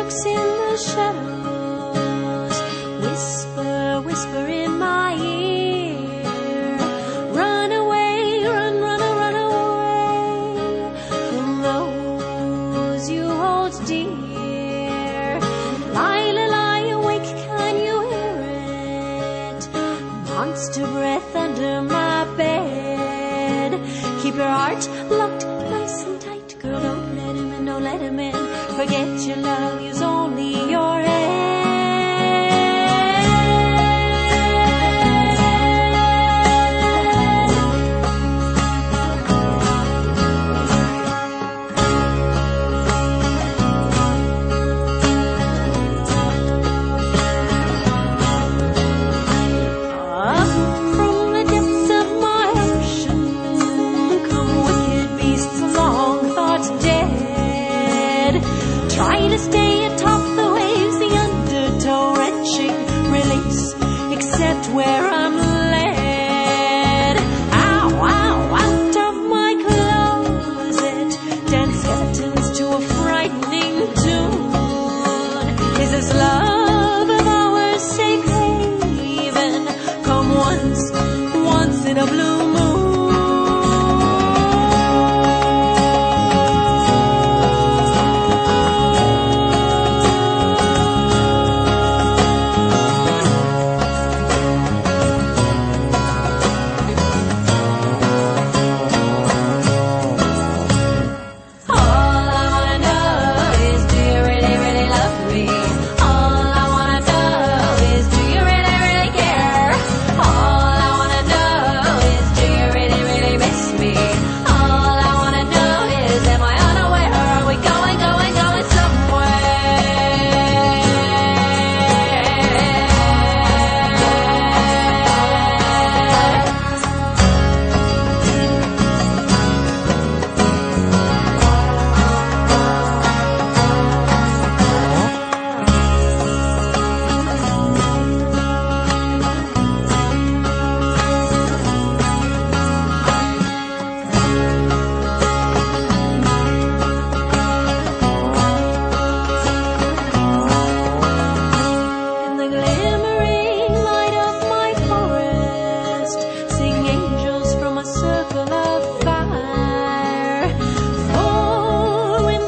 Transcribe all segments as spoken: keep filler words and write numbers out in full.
lurks in the shadows. Whisper, whisper in my ear. Run away, run, run, run away from those you hold dear. Lie, lie, lie awake, can you hear it? Monster breath under my bed. Keep your heart locked nice and tight, girl, don't let him in, don't let him in. Forget your love, use only your head. Up from the depths of my ocean come wicked beasts, long thoughts dead. Try to stay atop the waves, the undertow wrenching release, except where I'm led. Ow, ow, out of my closet, dance skeletons to a frightening tune. Is this love of ours safe haven? Come once, once in a blue moon.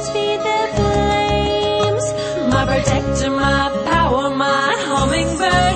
Protector, my power, my hummingbird.